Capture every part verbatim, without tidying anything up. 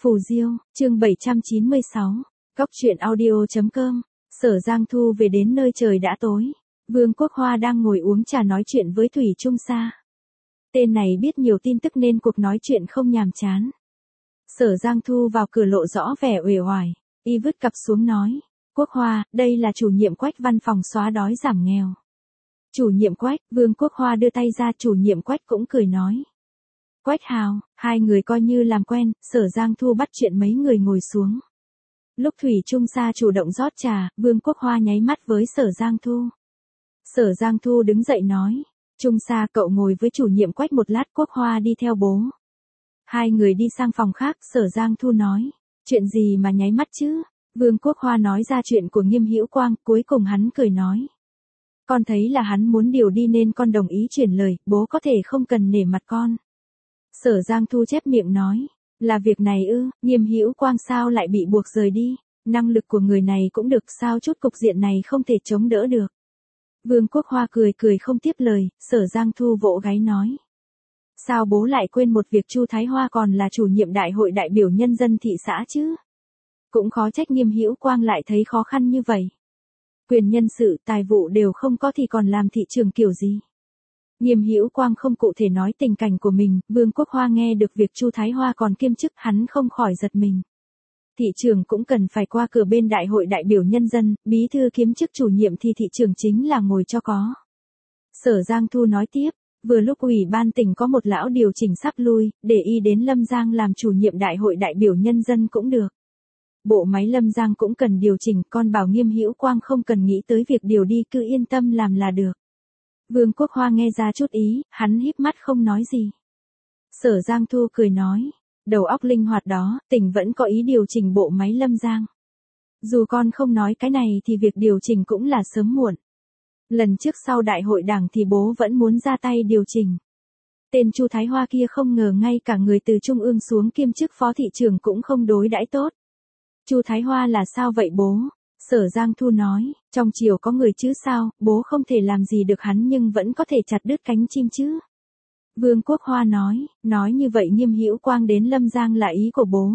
Phù Diêu, chương bảy trăm chín mươi sáu, Cóc truyện audio chấm com. Sở Giang Thu về đến nơi trời đã tối. Vương Quốc Hoa đang ngồi uống trà nói chuyện với Thủy Trung Sa. Tên này biết nhiều tin tức nên cuộc nói chuyện không nhàm chán. Sở Giang Thu vào cửa lộ rõ vẻ uể oải, y vứt cặp xuống nói, Quốc Hoa, đây là chủ nhiệm Quách văn phòng xóa đói giảm nghèo. Chủ nhiệm Quách, Vương Quốc Hoa đưa tay ra, chủ nhiệm Quách cũng cười nói. Quách Hào, hai người coi như làm quen, Sở Giang Thu bắt chuyện mấy người ngồi xuống. Lúc Thủy Trung Sa chủ động rót trà, Vương Quốc Hoa nháy mắt với Sở Giang Thu. Sở Giang Thu đứng dậy nói, Trung Sa cậu ngồi với chủ nhiệm Quách một lát, Quốc Hoa đi theo bố. Hai người đi sang phòng khác, Sở Giang Thu nói, chuyện gì mà nháy mắt chứ? Vương Quốc Hoa nói ra chuyện của Nghiêm Hữu Quang, cuối cùng hắn cười nói. Con thấy là hắn muốn điều đi nên con đồng ý chuyển lời, bố có thể không cần nể mặt con. Sở Giang Thu chép miệng nói, là việc này ư, Nghiêm Hữu Quang sao lại bị buộc rời đi, năng lực của người này cũng được, sao chút cục diện này không thể chống đỡ được. Vương Quốc Hoa cười cười không tiếp lời, Sở Giang Thu vỗ gáy nói. Sao bố lại quên một việc, Chu Thái Hoa còn là chủ nhiệm đại hội đại biểu nhân dân thị xã chứ? Cũng khó trách Nghiêm Hữu Quang lại thấy khó khăn như vậy. Quyền nhân sự, tài vụ đều không có thì còn làm thị trường kiểu gì? Nghiêm Hữu Quang không cụ thể nói tình cảnh của mình, Vương Quốc Hoa nghe được việc Chu Thái Hoa còn kiêm chức, hắn không khỏi giật mình. Thị trường cũng cần phải qua cửa bên đại hội đại biểu nhân dân, bí thư kiêm chức chủ nhiệm thì thị trường chính là ngồi cho có. Sở Giang Thu nói tiếp, vừa lúc ủy ban tỉnh có một lão điều chỉnh sắp lui, để y đến Lâm Giang làm chủ nhiệm đại hội đại biểu nhân dân cũng được. Bộ máy Lâm Giang cũng cần điều chỉnh, con bảo Nghiêm Hữu Quang không cần nghĩ tới việc điều đi, cứ yên tâm làm là được. Vương Quốc Hoa nghe ra chút ý, hắn híp mắt không nói gì. Sở Giang Thu cười nói, đầu óc linh hoạt đó, tỉnh vẫn có ý điều chỉnh bộ máy Lâm Giang. Dù con không nói cái này thì việc điều chỉnh cũng là sớm muộn. Lần trước sau đại hội đảng thì bố vẫn muốn ra tay điều chỉnh. Tên Chu Thái Hoa kia không ngờ ngay cả người từ trung ương xuống kiêm chức phó thị trưởng cũng không đối đãi tốt. Chu Thái Hoa là sao vậy bố? Sở Giang Thu nói, trong triều có người chứ sao, bố không thể làm gì được hắn nhưng vẫn có thể chặt đứt cánh chim chứ. Vương Quốc Hoa nói, nói như vậy Nghiêm Hữu Quang đến Lâm Giang là ý của bố.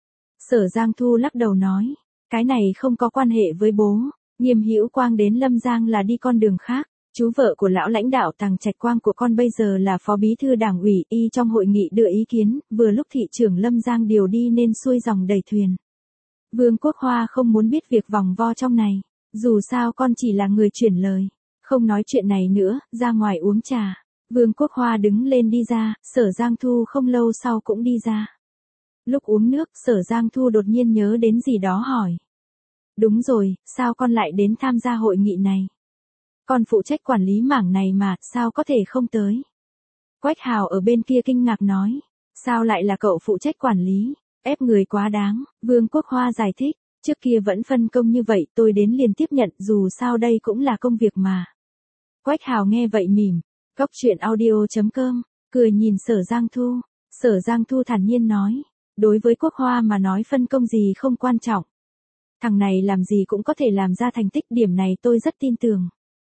Sở Giang Thu lắc đầu nói, cái này không có quan hệ với bố, Nghiêm Hữu Quang đến Lâm Giang là đi con đường khác. Chú vợ của lão lãnh đạo Tằng Trạch Quang của con bây giờ là phó bí thư đảng ủy, y trong hội nghị đưa ý kiến, vừa lúc thị trưởng Lâm Giang điều đi nên xuôi dòng đầy thuyền. Vương Quốc Hoa không muốn biết việc vòng vo trong này, dù sao con chỉ là người chuyển lời. Không nói chuyện này nữa, ra ngoài uống trà. Vương Quốc Hoa đứng lên đi ra, Sở Giang Thu không lâu sau cũng đi ra. Lúc uống nước, Sở Giang Thu đột nhiên nhớ đến gì đó hỏi. Đúng rồi, sao con lại đến tham gia hội nghị này? Con phụ trách quản lý mảng này mà, sao có thể không tới? Quách Hào ở bên kia kinh ngạc nói, sao lại là cậu phụ trách quản lý? Ép người quá đáng, Vương Quốc Hoa giải thích, trước kia vẫn phân công như vậy, tôi đến liền tiếp nhận, dù sao đây cũng là công việc mà. Quách Hào nghe vậy mỉm, Cóc truyện audio chấm com, cười nhìn Sở Giang Thu. Sở Giang Thu thản nhiên nói, đối với Quốc Hoa mà nói phân công gì không quan trọng. Thằng này làm gì cũng có thể làm ra thành tích, điểm này tôi rất tin tưởng.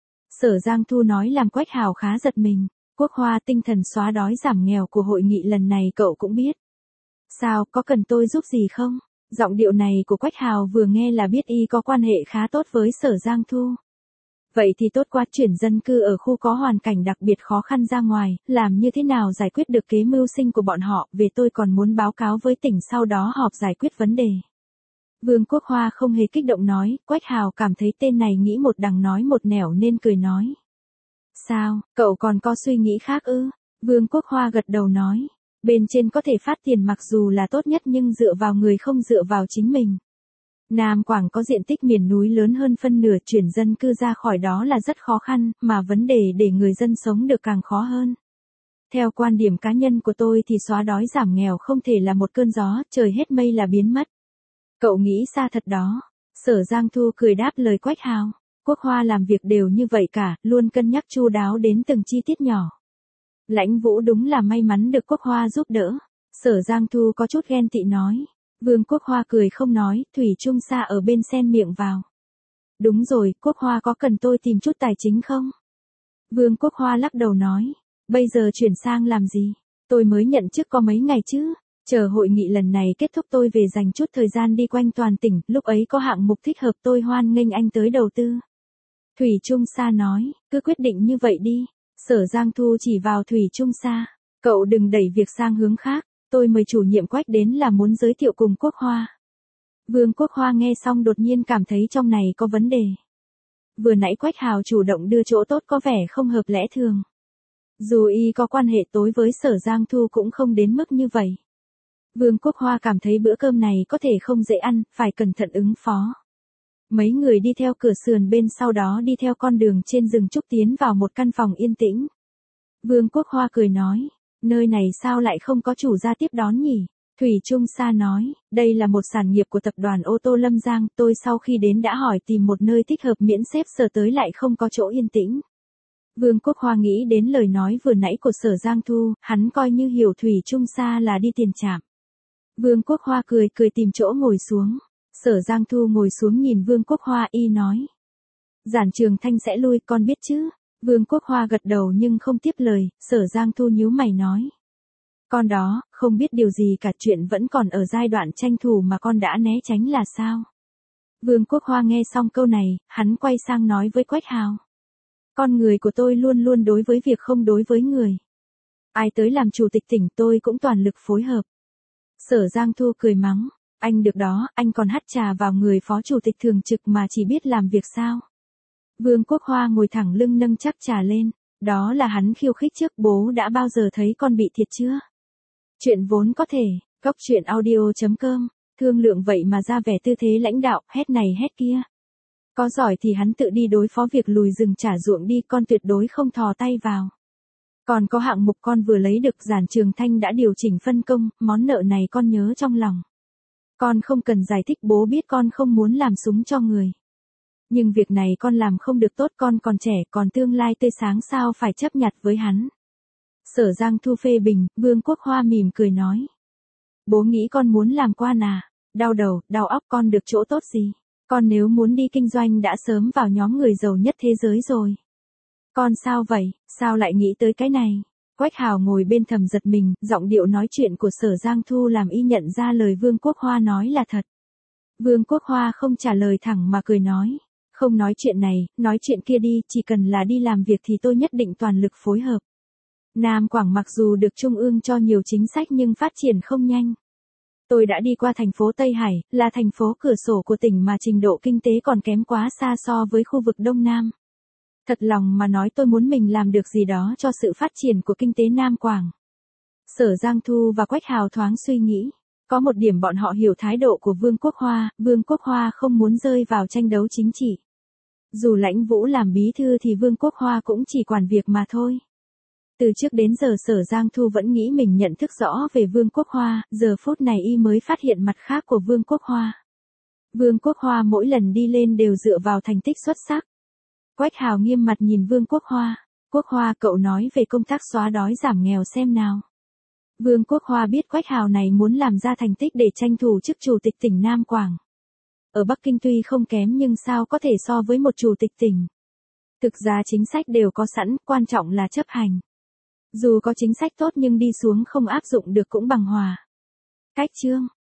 Sở Giang Thu nói làm Quách Hào khá giật mình, Quốc Hoa, tinh thần xóa đói giảm nghèo của hội nghị lần này cậu cũng biết. Sao, có cần tôi giúp gì không? Giọng điệu này của Quách Hào vừa nghe là biết y có quan hệ khá tốt với Sở Giang Thu. Vậy thì tốt quá, chuyển dân cư ở khu có hoàn cảnh đặc biệt khó khăn ra ngoài, làm như thế nào giải quyết được kế mưu sinh của bọn họ, về tôi còn muốn báo cáo với tỉnh sau đó họp giải quyết vấn đề. Vương Quốc Hoa không hề kích động nói, Quách Hào cảm thấy tên này nghĩ một đằng nói một nẻo nên cười nói. Sao, cậu còn có suy nghĩ khác ư? Vương Quốc Hoa gật đầu nói. Bên trên có thể phát tiền mặc dù là tốt nhất nhưng dựa vào người không dựa vào chính mình. Nam Quảng có diện tích miền núi lớn hơn phân nửa, chuyển dân cư ra khỏi đó là rất khó khăn, mà vấn đề để người dân sống được càng khó hơn. Theo quan điểm cá nhân của tôi thì xóa đói giảm nghèo không thể là một cơn gió, trời hết mây là biến mất. Cậu nghĩ xa thật đó. Sở Giang Thu cười đáp lời Quách Hào. Quốc Hoa làm việc đều như vậy cả, luôn cân nhắc chu đáo đến từng chi tiết nhỏ. Lãnh Vũ đúng là may mắn được Quốc Hoa giúp đỡ. Sở Giang Thu có chút ghen tị nói. Vương Quốc Hoa cười không nói, Thủy Trung Sa ở bên xen miệng vào. Đúng rồi, Quốc Hoa có cần tôi tìm chút tài chính không? Vương Quốc Hoa lắc đầu nói. Bây giờ chuyển sang làm gì? Tôi mới nhận chức có mấy ngày chứ. Chờ hội nghị lần này kết thúc tôi về dành chút thời gian đi quanh toàn tỉnh, lúc ấy có hạng mục thích hợp tôi hoan nghênh anh tới đầu tư. Thủy Trung Sa nói, cứ quyết định như vậy đi. Sở Giang Thu chỉ vào Thủy Trung Sa. Cậu đừng đẩy việc sang hướng khác, tôi mời chủ nhiệm Quách đến là muốn giới thiệu cùng Quốc Hoa. Vương Quốc Hoa nghe xong đột nhiên cảm thấy trong này có vấn đề. Vừa nãy Quách Hào chủ động đưa chỗ tốt có vẻ không hợp lẽ thường. Dù y có quan hệ tối với Sở Giang Thu cũng không đến mức như vậy. Vương Quốc Hoa cảm thấy bữa cơm này có thể không dễ ăn, phải cẩn thận ứng phó. Mấy người đi theo cửa sườn bên sau đó đi theo con đường trên rừng trúc tiến vào một căn phòng yên tĩnh. Vương Quốc Hoa cười nói, nơi này sao lại không có chủ gia tiếp đón nhỉ? Thủy Trung Sa nói, đây là một sản nghiệp của tập đoàn ô tô Lâm Giang, tôi sau khi đến đã hỏi tìm một nơi thích hợp miễn xếp sở tới lại không có chỗ yên tĩnh. Vương Quốc Hoa nghĩ đến lời nói vừa nãy của Sở Giang Thu, hắn coi như hiểu Thủy Trung Sa là đi tiền trạm. Vương Quốc Hoa cười cười tìm chỗ ngồi xuống. Sở Giang Thu ngồi xuống nhìn Vương Quốc Hoa y nói. Giản Trường Thanh sẽ lui con biết chứ? Vương Quốc Hoa gật đầu nhưng không tiếp lời, Sở Giang Thu nhíu mày nói. Con đó, không biết điều gì cả, chuyện vẫn còn ở giai đoạn tranh thủ mà con đã né tránh là sao? Vương Quốc Hoa nghe xong câu này, hắn quay sang nói với Quách Hào. Con người của tôi luôn luôn đối với việc không đối với người. Ai tới làm chủ tịch tỉnh tôi cũng toàn lực phối hợp. Sở Giang Thu cười mắng. Anh được đó, anh còn hắt trà vào người phó chủ tịch thường trực mà chỉ biết làm việc sao. Vương Quốc Hoa ngồi thẳng lưng nâng chắp trà lên. Đó là hắn khiêu khích trước, bố đã bao giờ thấy con bị thiệt chưa? Chuyện vốn có thể, góc chuyện audio chấm com, thương lượng vậy mà ra vẻ tư thế lãnh đạo, hét này hét kia. Có giỏi thì hắn tự đi đối phó việc lùi rừng trả ruộng đi, con tuyệt đối không thò tay vào. Còn có hạng mục con vừa lấy được, Giản Trường Thanh đã điều chỉnh phân công, món nợ này con nhớ trong lòng. Con không cần giải thích, bố biết con không muốn làm súng cho người. Nhưng việc này con làm không được tốt, con còn trẻ, còn tương lai tươi sáng, sao phải chấp nhặt với hắn. Sở Giang Thu phê bình, Vương Quốc Hoa mỉm cười nói. Bố nghĩ con muốn làm quan à? Đau đầu, đau óc, con được chỗ tốt gì? Con nếu muốn đi kinh doanh đã sớm vào nhóm người giàu nhất thế giới rồi. Con sao vậy, sao lại nghĩ tới cái này? Quách Hào ngồi bên thầm giật mình, giọng điệu nói chuyện của Sở Giang Thu làm y nhận ra lời Vương Quốc Hoa nói là thật. Vương Quốc Hoa không trả lời thẳng mà cười nói. Không nói chuyện này, nói chuyện kia đi, chỉ cần là đi làm việc thì tôi nhất định toàn lực phối hợp. Nam Quảng mặc dù được Trung ương cho nhiều chính sách nhưng phát triển không nhanh. Tôi đã đi qua thành phố Tây Hải, là thành phố cửa sổ của tỉnh mà trình độ kinh tế còn kém quá xa so với khu vực Đông Nam. Thật lòng mà nói tôi muốn mình làm được gì đó cho sự phát triển của kinh tế Nam Quảng. Sở Giang Thu và Quách Hào thoáng suy nghĩ. Có một điểm bọn họ hiểu thái độ của Vương Quốc Hoa, Vương Quốc Hoa không muốn rơi vào tranh đấu chính trị. Dù Lãnh Vũ làm bí thư thì Vương Quốc Hoa cũng chỉ quản việc mà thôi. Từ trước đến giờ Sở Giang Thu vẫn nghĩ mình nhận thức rõ về Vương Quốc Hoa, giờ phút này y mới phát hiện mặt khác của Vương Quốc Hoa. Vương Quốc Hoa mỗi lần đi lên đều dựa vào thành tích xuất sắc. Quách Hào nghiêm mặt nhìn Vương Quốc Hoa. Quốc Hoa, cậu nói về công tác xóa đói giảm nghèo xem nào. Vương Quốc Hoa biết Quách Hào này muốn làm ra thành tích để tranh thủ chức chủ tịch tỉnh Nam Quảng. Ở Bắc Kinh tuy không kém nhưng sao có thể so với một chủ tịch tỉnh. Thực ra chính sách đều có sẵn, quan trọng là chấp hành. Dù có chính sách tốt nhưng đi xuống không áp dụng được cũng bằng hòa. Cách chương